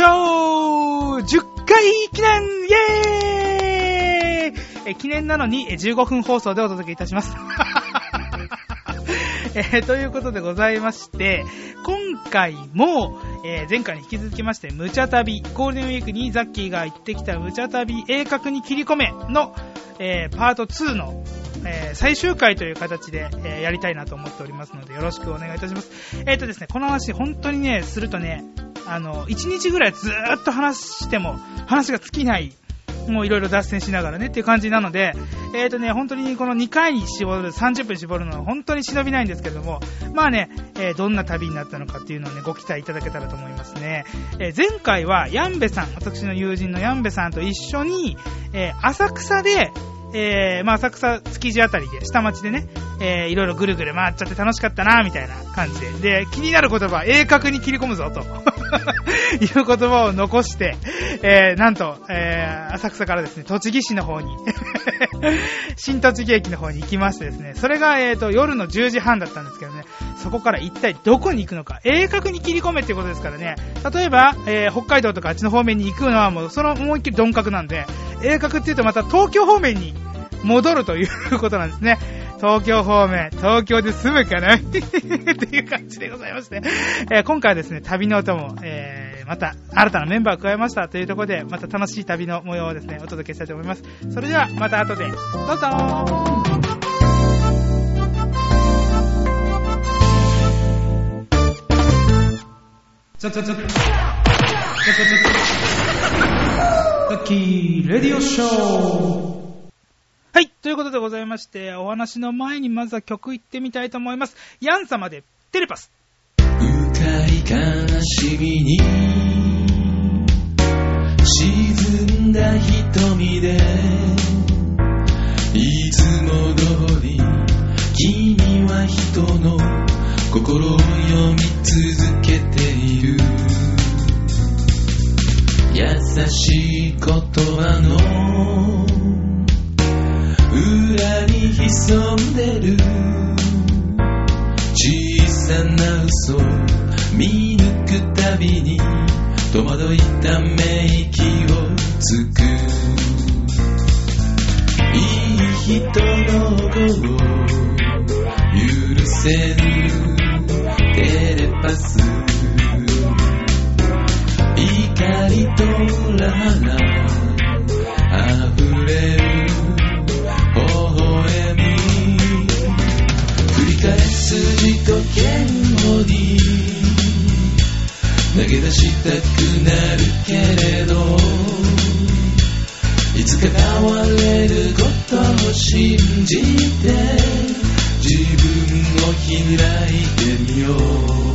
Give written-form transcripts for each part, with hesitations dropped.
ョー !10 回記念イエーイ記念なのに15分放送でお届けいたします。ということでございまして、今回も、前回に引き続きまして、無茶旅、ゴールデンウィークにザッキーが行ってきた無茶旅、鋭角に切り込めの、パート2の、最終回という形で、やりたいなと思っておりますので、よろしくお願いいたします。ですね、この話、本当にね、するとね、1日ぐらいずーっと話しても、話が尽きない、もういろいろ脱線しながらねっていう感じなので、本当にこの2回に絞る、30分絞るのは本当に忍びないんですけれども、まあね、どんな旅になったのかっていうのをね、ご期待いただけたらと思いますね。前回はヤンベさん、私の友人のヤンベさんと一緒に、浅草で、浅草築地あたりで、下町でね、いろいろぐるぐる回っちゃって楽しかったなみたいな感じで、で、気になる言葉、鋭角に切り込むぞという言葉を残して、なんと、浅草からですね、栃木市の方に新栃木駅の方に行きましてですね、それが、夜の10時半だったんですけどね、そこから一体どこに行くのか、鋭角に切り込めっていうことですからね、例えば、北海道とかあっちの方面に行くのはもうその思いっきり鈍角なんで、鋭角っていうとまた東京方面に戻るということなんですね。東京方面、東京で住むかなっていう感じでございまして、今回はですね、旅の音も、また新たなメンバーを加えましたというところで、また楽しい旅の模様をですね、お届けしたいと思います。それではまた後でどうぞザッキーレディオショー。はい、ということでございまして、お話の前にまずは曲いってみたいと思います。ヤン様でテレパス。 深い悲しみに沈んだ瞳でいつも通り君は人の心を読み続けている。優しい言葉の裏に潜んでる小さな嘘見抜くたびに戸惑いため息をつく。いい人の子を許せるテレパス。怒りとラが溢れる微笑み。繰り返す字と言語に投げ出したくなるけれど、いつか変われることを信じて自分を開いてみよう。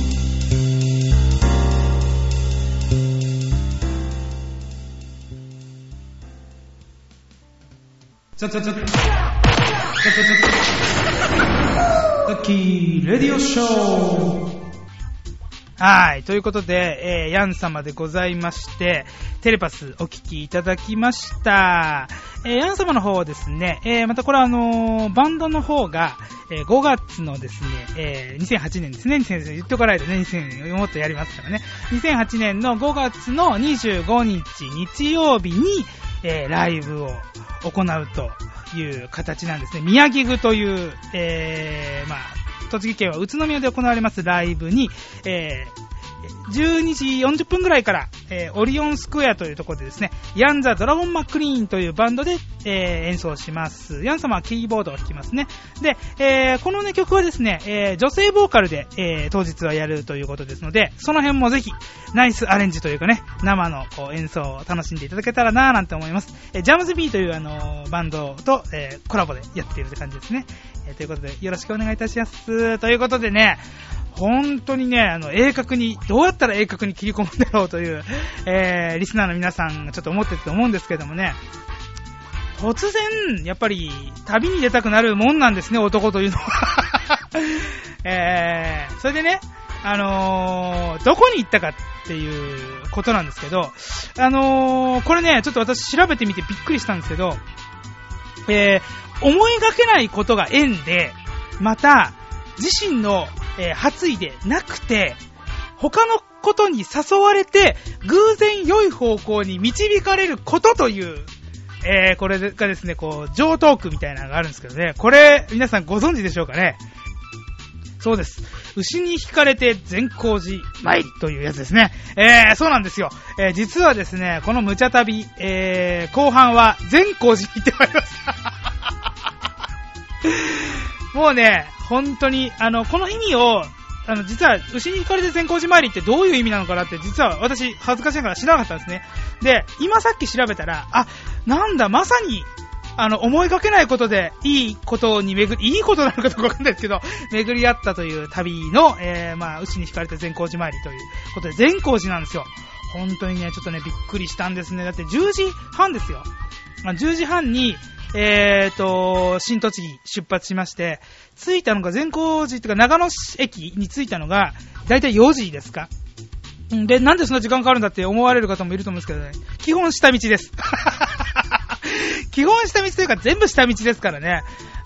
ザッキーレディオショー。はい、ということで、ヤン様でございまして、テレパスお聞きいただきました。ヤン様の方はですね、またこれバンドの方が、5月のですね、2008年ですね、2008言っておかないとね、2000年もっとやりますからね、2008年の5月の25日日曜日に、ライブを行うという形なんですね。宮城具という、栃木県は宇都宮で行われますライブに、12時40分ぐらいから、オリオンスクエアというところでですね、ヤンザドラゴンマックリーンというバンドで、演奏します。ヤン様はキーボードを弾きますね。で、このね曲はですね、女性ボーカルで、当日はやるということですので、その辺もぜひナイスアレンジというかね、生のこう演奏を楽しんでいただけたらなぁなんて思います。ジャムズビーというバンドと、コラボでやっているって感じですね。ということでよろしくお願いいたします。ということでね、本当にね、鋭角に、どうやったら鋭角に切り込むんだろうという、リスナーの皆さんがちょっと思ってると思うんですけどもね、突然、やっぱり、旅に出たくなるもんなんですね、男というのは。それでね、どこに行ったかっていうことなんですけど、これね、ちょっと私調べてみてびっくりしたんですけど、思いがけないことが縁で、また、自身の、発意でなくて、 他のことに誘われて、偶然良い方向に導かれることという、これがですね、こう、上トークみたいなのがあるんですけどね、これ、皆さんご存知でしょうかね。そうです。牛に引かれて善光寺参りというやつですね。そうなんですよ。実はですね、この無茶旅、後半は善光寺に行ってまいりました。もうね、本当に、この意味を、実は、牛に引かれて善光寺参りってどういう意味なのかなって、実は私、恥ずかしながら知らなかったんですね。で、今さっき調べたら、なんだ、まさに、思いがけないことで、いいことにいいことなのかどうかわかんないですけど、巡り合ったという旅の、牛に引かれて善光寺参りということで、善光寺なんですよ。本当にね、ちょっとね、びっくりしたんですね。だって10時半ですよ。10時半に、新栃木出発しまして、着いたのが善光寺っていうか長野駅に着いたのが、だいたい4時ですか。で、なんでそんな時間かかるんだって思われる方もいると思うんですけどね、基本下道です。基本下道というか全部下道ですからね。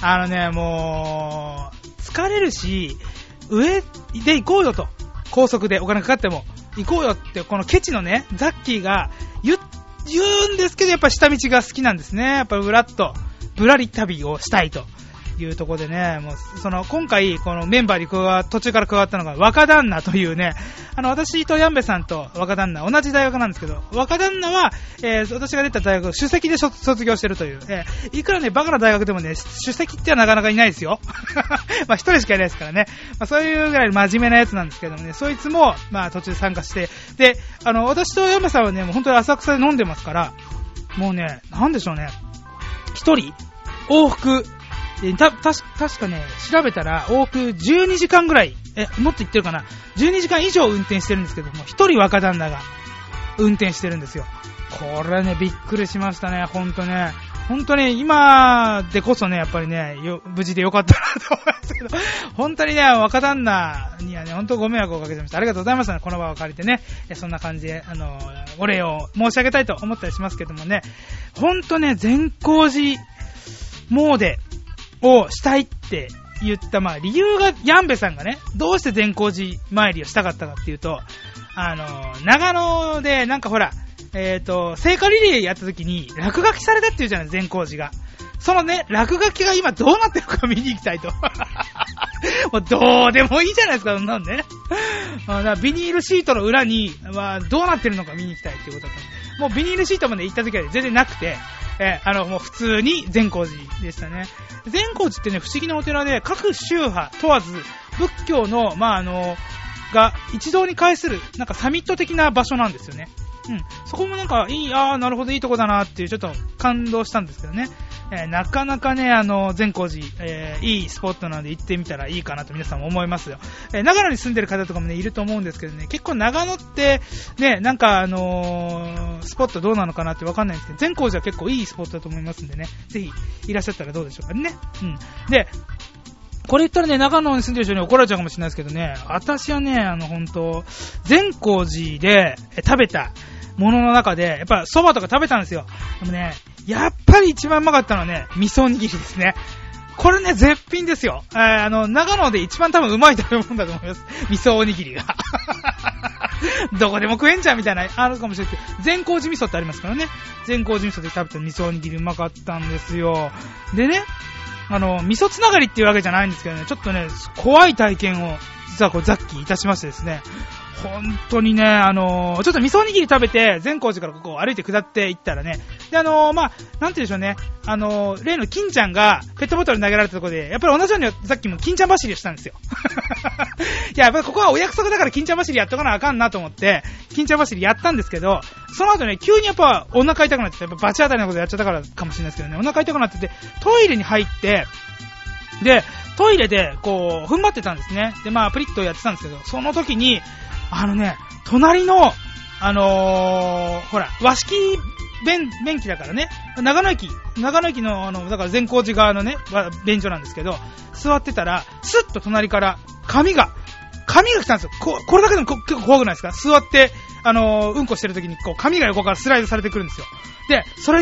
もう、疲れるし、上で行こうよと。高速でお金かかっても行こうよって、このケチのね、ザッキーが言うんですけど、やっぱ下道が好きなんですね。やっぱぶらり旅をしたいというところでね、もう今回このメンバーに途中から加わったのが若旦那というね、私とヤンベさんと若旦那同じ大学なんですけど、若旦那は、私が出た大学首席で卒業してるという、いくらねバカな大学でもね首席ってはなかなかいないですよ。まあ一人しかいないですからね。まあそういうぐらい真面目なやつなんですけどもね、そいつもまあ途中参加して、で私とヤンベさんはねもう本当に浅草で飲んでますから、もうねなんでしょうね、一人往復確かね、調べたら往復12時間ぐらい、もっと言ってるかな、12時間以上運転してるんですけども、一人若旦那が運転してるんですよ。これね、びっくりしましたね、ほんとね。本当に今でこそね、やっぱりね、無事でよかったなと思いますけど、本当にね、若旦那にはね、本当ご迷惑をかけてました。ありがとうございましたね、この場を借りてね。そんな感じで、お礼を申し上げたいと思ったりしますけどもね、本当ね、善光寺詣をしたいって言った、まあ理由が、ヤンベさんがね、どうして善光寺参りをしたかったかっていうと、長野でなんかほら、聖火リレーやった時に落書きされたっていうじゃない、善光寺が。そのね、落書きが今どうなってるか見に行きたいと。もうどうでもいいじゃないですか、そんなんね。ビニールシートの裏に、どうなってるのか見に行きたいっていうことだった。もうビニールシートまで行った時は全然なくて、もう普通に善光寺でしたね。善光寺ってね、不思議なお寺で、各宗派問わず、仏教の、が一堂に会する、なんかサミット的な場所なんですよね。そこもなんかなるほどいいとこだなっていう、ちょっと感動したんですけどね。なかなかね、善光寺、いいスポットなので行ってみたらいいかなと皆さんも思いますよ。長野に住んでる方とかもね、いると思うんですけどね、結構長野って、ね、なんかスポットどうなのかなってわかんないんですけど、善光寺は結構いいスポットだと思いますんでね、ぜひいらっしゃったらどうでしょうかね。で、これ言ったらね、長野に住んでる人に怒られちゃうかもしれないですけどね、私はね、本当善光寺で食べたものの中で、やっぱ蕎麦とか食べたんですよ。でもね、やっぱり一番うまかったのはね、味噌おにぎりですね。これね、絶品ですよ。長野で一番多分うまい食べ物だと思います。味噌おにぎりが。どこでも食えんじゃんみたいな、あるかもしれないけど、善光寺味噌ってありますからね。善光寺味噌で食べた味噌おにぎりうまかったんですよ。でね、味噌つながりっていうわけじゃないんですけどね、ちょっとね、怖い体験を、実はこう、ザッキーいたしましてですね、本当にね、ちょっと味噌おにぎり食べて、善光寺からここ歩いて下っていったらね、で、なんて言うんでしょうね、例の金ちゃんがペットボトル投げられたところで、やっぱり同じようにさっきも金ちゃん走りをしたんですよ。いや、やっぱりここはお約束だから金ちゃん走りやっとかなあかんなと思って、金ちゃん走りやったんですけど、その後ね、急にやっぱお腹痛くなってて、やっぱバチ当たりのことやっちゃったからかもしれないですけどね、お腹痛くなってて、トイレに入って、で、トイレでこう、踏ん張ってたんですね。で、プリッとやってたんですけど、その時に、隣の、ほら、和式便器だからね、長野駅の、だから善光寺側のね、便所なんですけど、座ってたら、スッと隣から紙が来たんですよ。これだけでも結構怖くないですか？座って、うんこしてる時に、こう、紙が横からスライドされてくるんですよ。で、それに、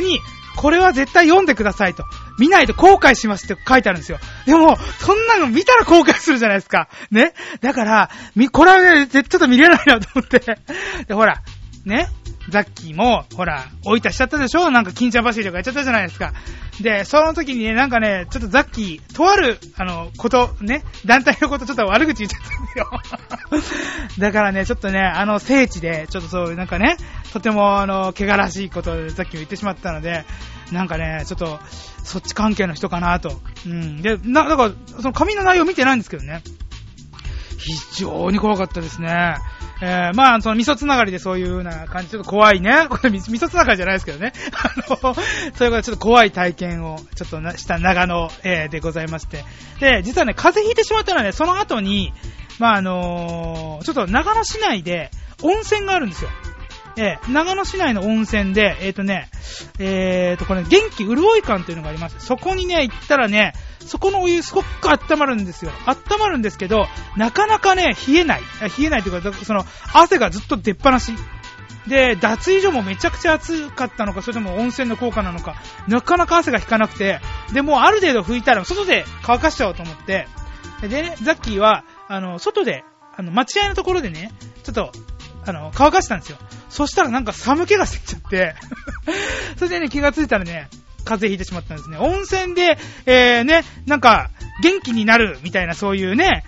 これは絶対読んでくださいと。見ないと後悔しますって書いてあるんですよ。でも、そんなの見たら後悔するじゃないですか。ね。だから、これはね、ちょっと見れないなと思って。で、ほら、ね。ザッキーも、ほら、追い出しちゃったでしょ？なんか金ちゃん走りとかやっちゃったじゃないですか。で、その時にね、なんかね、ちょっとザッキー、とある、ね、団体のことちょっと悪口言っちゃったんですよ。だからね、ちょっとね、聖地で、ちょっとそういうなんかね、とても汚らしいことでザッキーを言ってしまったので、なんかね、ちょっと、そっち関係の人かなと。うん。で、だから、その紙の内容見てないんですけどね。非常に怖かったですね。まあ、その味噌つながりでそういう風な感じ、ちょっと怖いね。これ味噌つながりじゃないですけどね。そういうことちょっと怖い体験をちょっとした長野、でございまして。で、実はね、風邪ひいてしまったのはね、その後に、まあちょっと長野市内で温泉があるんですよ。長野市内の温泉で、これ、元気潤い館というのがあります。そこにね、行ったらね、そこのお湯すごく温まるんですよ。温まるんですけど、なかなかね、冷えないというか、その、汗がずっと出っ放し。で、脱衣所もめちゃくちゃ暑かったのか、それとも温泉の効果なのか、なかなか汗が引かなくて、で、もうある程度拭いたら、外で乾かしちゃおうと思って、でね、ザッキーは、外で、待合のところでね、ちょっと、乾かしたんですよ。そしたらなんか寒気がしてきちゃって、それでね、気がついたらね、風邪ひいてしまったんですね。温泉で、ね、なんか、元気になるみたいなそういうね、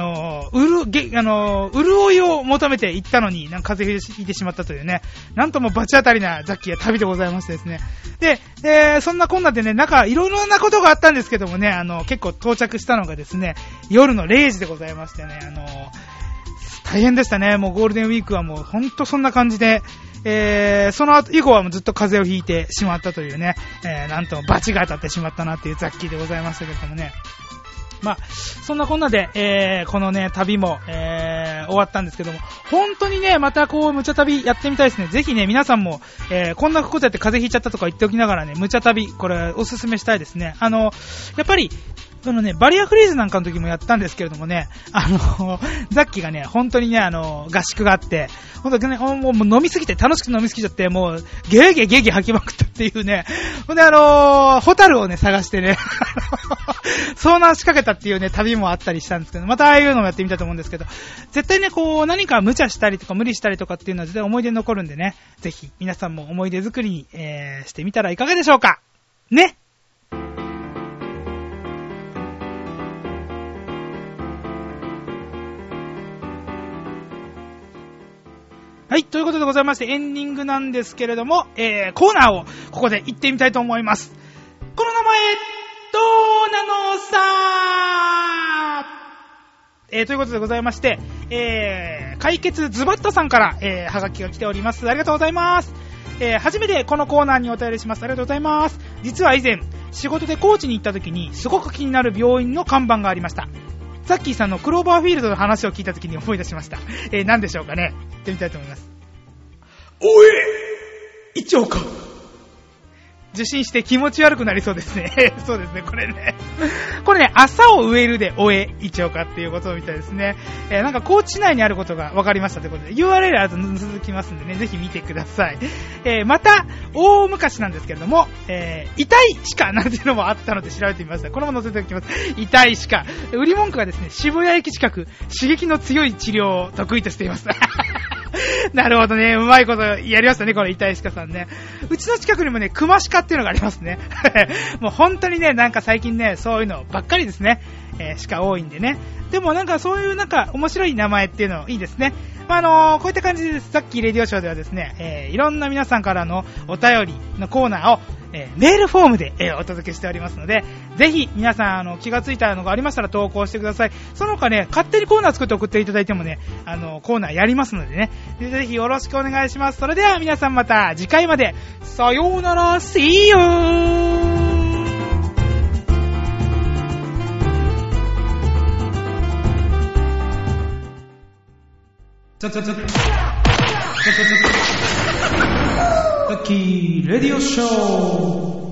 潤いを求めて行ったのに、なんか風邪ひいてしまったというね、なんとも罰当たりなザッキーや旅でございましてですね。で、そんなこんなでね、なんかいろいろなことがあったんですけどもね、結構到着したのがですね、夜の0時でございましてね、大変でしたね。もうゴールデンウィークはもうほんとそんな感じで、その後以降はもうずっと風邪をひいてしまったというね、なんとも罰が当たってしまったなっていうザッキーでございましたけれどもね。まあ、そんなこんなで、このね、旅も、終わったんですけども、本当にね、またこう、無茶旅やってみたいですね。ぜひね、皆さんも、こんなことやって風邪ひいちゃったとか言っておきながらね、無茶旅、これ、おすすめしたいですね。やっぱり、バリアフリーズなんかの時もやったんですけれどもね、ザッキーがね、本当にね、合宿があって、本当にね、もう飲みすぎて、楽しく飲みすぎちゃって、もう、ゲーゲー吐きまくったっていうね、ほんでホタルをね、探してね、遭難しかけたっていうね、旅もあったりしたんですけど、またああいうのもやってみたと思うんですけど、絶対ね、こう、何か無茶したりとか無理したりとかっていうのは絶対思い出に残るんでね、ぜひ、皆さんも思い出作りに、してみたらいかがでしょうかね。はい、ということでございまして、エンディングなんですけれども、コーナーをここで行ってみたいと思います。この名前、どうなのさー、ということでございまして、解決ズバッとさんから、はがきが来ております。ありがとうございます。初めてこのコーナーにお便りします。ありがとうございます。実は以前、仕事で高知に行った時に、すごく気になる病院の看板がありました。ザッキーさんのクローバーフィールドの話を聞いた時に思い出しました。何でしょうかね。行ってみたいと思います。おえ一丁か。受信して気持ち悪くなりそうですね。そうですね、これね、朝を植えるでおえ一丁かっていうことみたいですね。なんか高知内にあることが分かりましたということで、URL あと続きますんでね、ぜひ見てください。また、大昔なんですけれども、痛い鹿なんていうのもあったので調べてみました。これも載せておきます。痛い鹿。売り文句がですね、渋谷駅近く、刺激の強い治療を得意としています。なるほどね。うまいことやりましたね、この痛い鹿さんね。うちの近くにもね、熊鹿っていうのがありますね。もう本当にね、なんか最近ね、そういうのばっかりですね。鹿多いんでね。でもなんかそういうなんか面白い名前っていうのいいですね。こういった感じでさっきレディオショーではですね、いろんな皆さんからのお便りのコーナーを、メールフォームで、お届けしておりますので、ぜひ皆さん気がついたのがありましたら投稿してください。その他ね、勝手にコーナー作って送っていただいてもね、コーナーやりますのでね、ぜひよろしくお願いします。それでは皆さんまた次回まで、さようなら、See you!ザッキーレディオショー。